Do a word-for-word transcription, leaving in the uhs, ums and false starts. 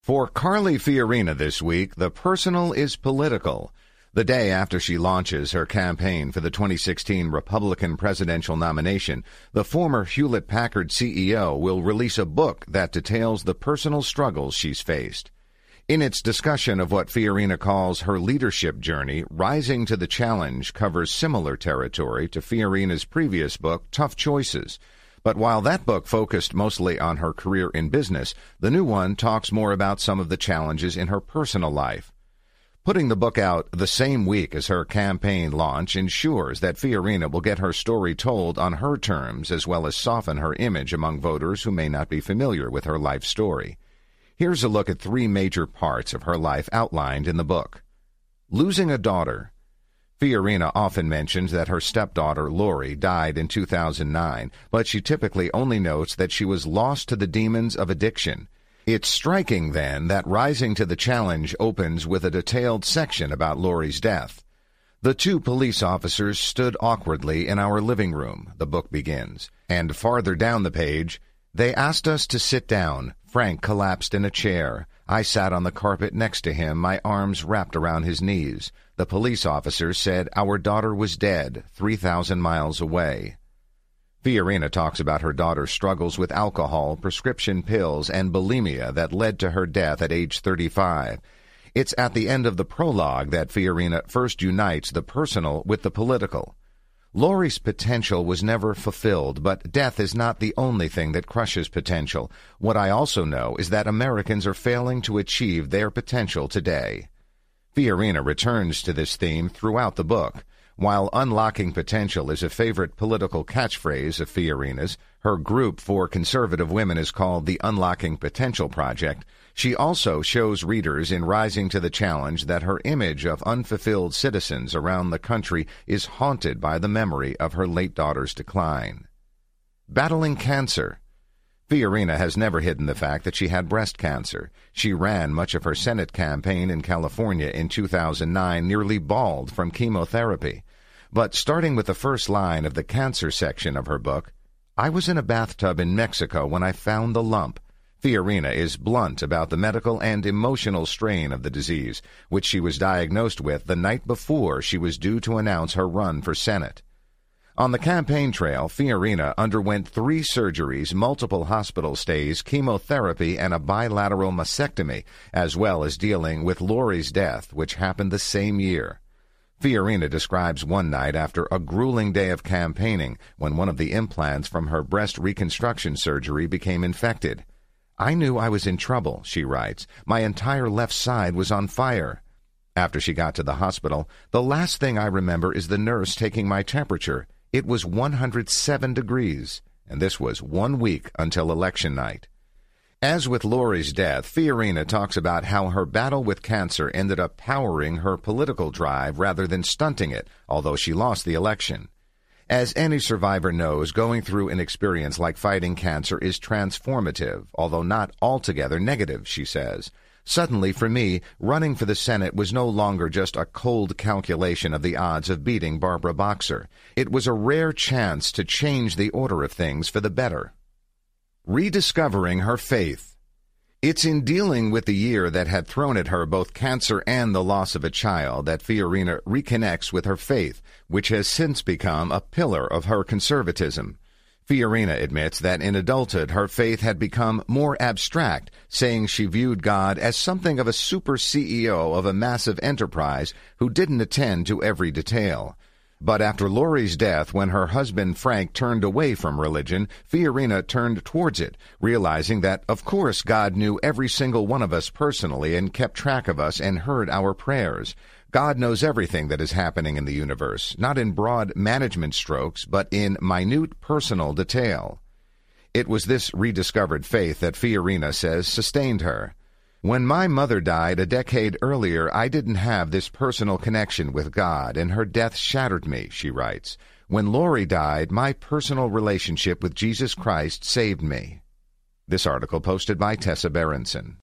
For Carly Fiorina this week, the personal is political. The day after she launches her campaign for the twenty sixteen Republican presidential nomination, the former Hewlett-Packard C E O will release a book that details the personal struggles she's faced. In its discussion of what Fiorina calls her leadership journey, Rising to the Challenge covers similar territory to Fiorina's previous book, Tough Choices. But while that book focused mostly on her career in business, the new one talks more about some of the challenges in her personal life. Putting the book out the same week as her campaign launch ensures that Fiorina will get her story told on her terms, as well as soften her image among voters who may not be familiar with her life story. Here's a look at three major parts of her life outlined in the book. Losing a daughter. Fiorina often mentions that her stepdaughter, Lori, died in two thousand nine, but she typically only notes that she was lost to the demons of addiction. It's striking, then, that Rising to the Challenge opens with a detailed section about Lori's death. The two police officers stood awkwardly in our living room, the book begins, and farther down the page, they asked us to sit down. Frank collapsed in a chair. I sat on the carpet next to him, my arms wrapped around his knees. The police officer said our daughter was dead, three thousand miles away. Fiorina talks about her daughter's struggles with alcohol, prescription pills, and bulimia that led to her death at age thirty-five. It's at the end of the prologue that Fiorina first unites the personal with the political. Lori's potential was never fulfilled, but death is not the only thing that crushes potential. What I also know is that Americans are failing to achieve their potential today. Fiorina returns to this theme throughout the book. While unlocking potential is a favorite political catchphrase of Fiorina's, her group for conservative women is called the Unlocking Potential Project, she also shows readers in Rising to the Challenge that her image of unfulfilled citizens around the country is haunted by the memory of her late daughter's decline. Battling cancer. Fiorina has never hidden the fact that she had breast cancer. She ran much of her Senate campaign in California in two thousand nine nearly bald from chemotherapy. But starting with the first line of the cancer section of her book, I was in a bathtub in Mexico when I found the lump. Fiorina is blunt about the medical and emotional strain of the disease, which she was diagnosed with the night before she was due to announce her run for Senate. On the campaign trail, Fiorina underwent three surgeries, multiple hospital stays, chemotherapy, and a bilateral mastectomy, as well as dealing with Lori's death, which happened the same year. Fiorina describes one night after a grueling day of campaigning when one of the implants from her breast reconstruction surgery became infected. I knew I was in trouble, she writes. My entire left side was on fire. After she got to the hospital, the last thing I remember is the nurse taking my temperature. It was one hundred seven degrees, and this was one week until election night. As with Lori's death, Fiorina talks about how her battle with cancer ended up powering her political drive rather than stunting it, although she lost the election. As any survivor knows, going through an experience like fighting cancer is transformative, although not altogether negative, she says. Suddenly, for me, running for the Senate was no longer just a cold calculation of the odds of beating Barbara Boxer. It was a rare chance to change the order of things for the better. Rediscovering her faith. It's in dealing with the year that had thrown at her both cancer and the loss of a child that Fiorina reconnects with her faith, which has since become a pillar of her conservatism. Fiorina admits that in adulthood her faith had become more abstract, saying she viewed God as something of a super C E O of a massive enterprise who didn't attend to every detail. But after Lori's death, when her husband Frank turned away from religion, Fiorina turned towards it, realizing that, of course, God knew every single one of us personally and kept track of us and heard our prayers. God knows everything that is happening in the universe, not in broad management strokes, but in minute personal detail. It was this rediscovered faith that Fiorina says sustained her. When my mother died a decade earlier, I didn't have this personal connection with God, and her death shattered me, she writes. When Lori died, my personal relationship with Jesus Christ saved me. This article posted by Tessa Berenson.